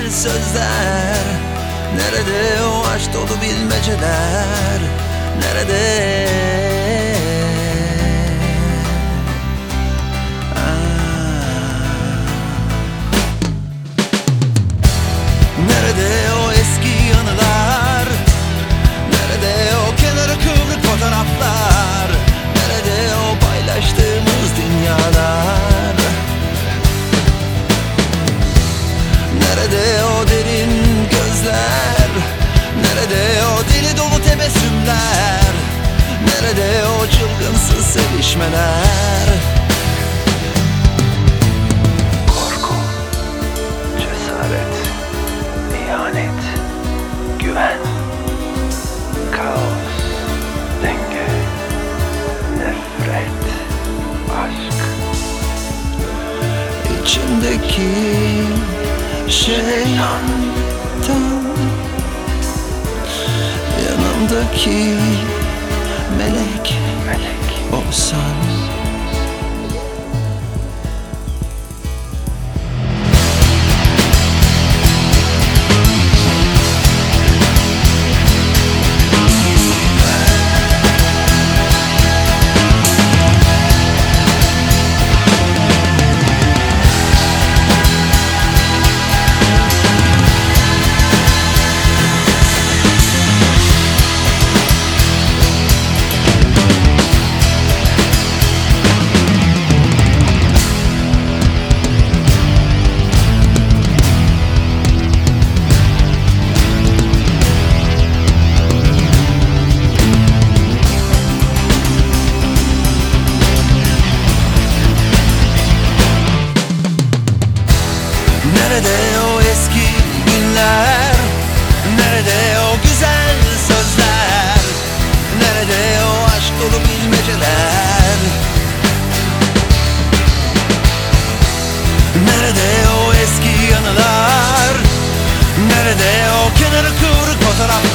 sözler? Nerede o aşk dolu bilmeceler? Nerede? Nerede o eski anılar? Nerede o kenarı kıvrık fotoğraflar? Nerede o paylaştığımız dünyalar? Nerede o derin gözler? Nerede o deli dolu tebessümler? Nerede o çılgınsız sevişmeler? Korku, cesaret, ihanet, güven, kaos, denge, nefret, aşk. İçimdeki şeytan, yanımdaki melek olsan. Nerede o eski günler? Nerede o güzel sözler? Nerede o aşk dolu bilmeceler? Nerede o eski anılar? Nerede o kenarı kıvrık fotoğraflar?